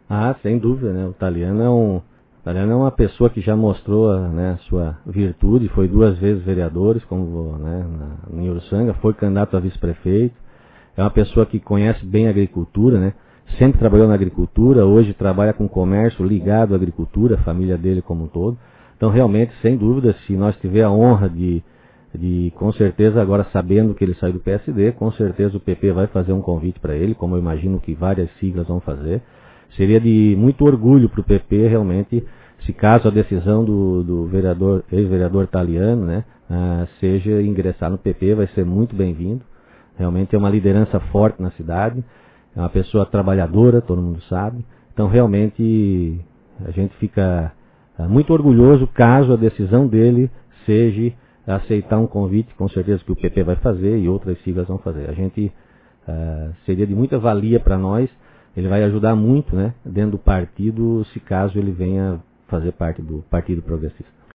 Ah, sem dúvida, né? O Taliano é uma pessoa que já mostrou, né, sua virtude, foi 2 vezes vereador, como, né, em Uruçanga, foi candidato a vice-prefeito. É uma pessoa que conhece bem a agricultura, né? Sempre trabalhou na agricultura, hoje trabalha com comércio ligado à agricultura, a família dele como um todo. Então, realmente, sem dúvida, se nós tiver a honra com certeza, agora sabendo que ele saiu do PSD, com certeza o PP vai fazer um convite para ele, como eu imagino que várias siglas vão fazer. Seria de muito orgulho para o PP, realmente, se caso a decisão do vereador, ex-vereador Taliano, né, seja ingressar no PP, vai ser muito bem-vindo. Realmente é uma liderança forte na cidade, é uma pessoa trabalhadora, todo mundo sabe. Então, realmente, a gente fica muito orgulhoso caso a decisão dele seja aceitar um convite, com certeza que o PP vai fazer e outras siglas vão fazer. A gente seria de muita valia para nós, ele vai ajudar muito, né, dentro do partido, se caso ele venha fazer parte do Partido Progressista.